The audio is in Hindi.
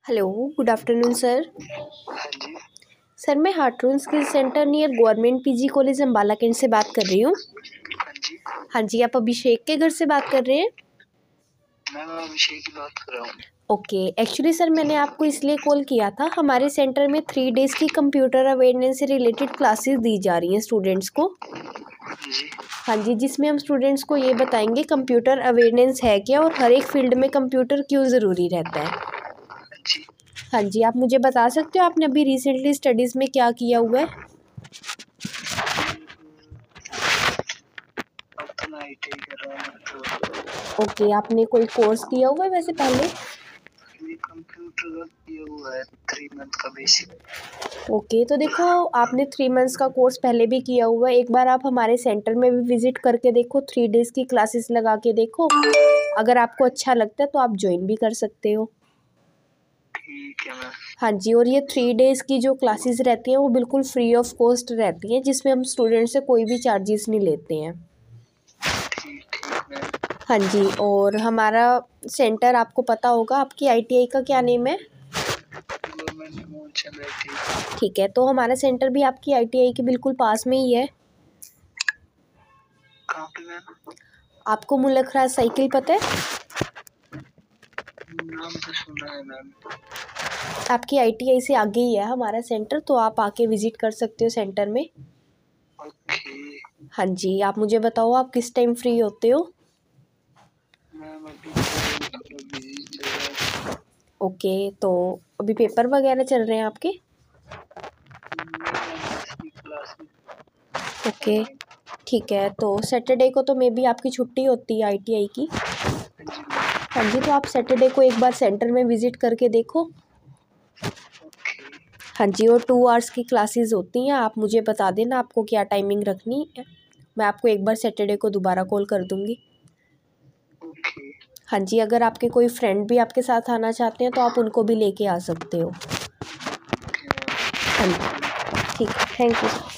Hello, good afternoon sir. हाँ जी। सर मैं हाटरून skill centre near government PG college Ambala cantt से बात कर रही हूँ। हाँ जी। हाँ जी, आप अभिषेक के घर से बात कर रहे हैं? मैं अभिषेक की बात कर रहा हूँ। ओके, एक्चुअली सर मैंने आपको इसलिए कॉल किया था, हमारे सेंटर में 3 डेज़ की कंप्यूटर अवेयरनेस से रिलेटेड क्लासेस दी जा रही हैं स्टूडेंट्स को। जी। हाँ जी, जिसमें हम स्टूडेंट्स को ये बताएंगे कंप्यूटर अवेयरनेस है क्या और हर एक फील्ड में कंप्यूटर क्यों ज़रूरी रहता है। हाँ जी। हाँ जी, आप मुझे बता सकते हो आपने अभी रिसेंटली स्टडीज़ में क्या किया हुआ है? अब तो मैं आईटीआई कर रहा हूँ तो ओके, आपने कोई कोर्स किया हुआ है वैसे पहले? ये कंप्यूटर का किया हुआ है 3 मंथ का बेसिक। ओके, तो देखो आपने 3 मंथ्स का कोर्स पहले भी किया हुआ है, एक बार आप हमारे सेंटर में भी विज़िट करके देखो, 3 डेज़ की क्लासेस लगा के देखो, अगर आपको अच्छा लगता है तो आप ज्वाइन भी कर सकते हो। ठीक है मैम। हाँ जी, और ये 3 डेज़ की जो क्लासेस रहती हैं वो बिल्कुल फ्री ऑफ कॉस्ट रहती हैं, जिसमें हम स्टूडेंट से कोई भी चार्जेस नहीं लेते हैं। ठीक मैम। हाँ जी, और हमारा सेंटर आपको पता होगा, आपकी आईटीआई का क्या नेम है? Government Mohanchand ITI. ठीक है, तो हमारा सेंटर भी आपकी आईटीआई के बिल्कुल पास में ही है। कहाँ पे मैम? आपको मुल्लखराज साइकिल पता है? नाम तो सुना है मैम। आपकी आईटीआई से आगे ही है हमारा सेंटर, तो आप आके विजिट कर सकते हो सेंटर में। ओके हाँ जी, आप मुझे बताओ आप किस टाइम फ्री होते हो? मैम, अभी तो थोड़ा बिजी चल रहा है। ओके, तो अभी पेपर वगैरह चल रहे हैं आपके? Classes okay, online. ठीक है, तो सैटरडे को तो मे बी आपकी छुट्टी होती है आईटीआई की। हाँ जी मैम। हाँ जी, तो आप सैटरडे को एक बार सेंटर में विजिट करके देखो। ओके हाँ जी, और 2 आवर्स की क्लासेस होती हैं, आप मुझे बता देना आपको क्या टाइमिंग रखनी है, मैं आपको एक बार सैटरडे को दोबारा कॉल कर दूँगी। ओके। हाँ जी, अगर आपके कोई फ्रेंड भी आपके साथ आना चाहते हैं तो आप उनको भी लेके आ सकते हो। Okay ma'am. हाँ जी, ठीक है, थैंक यू।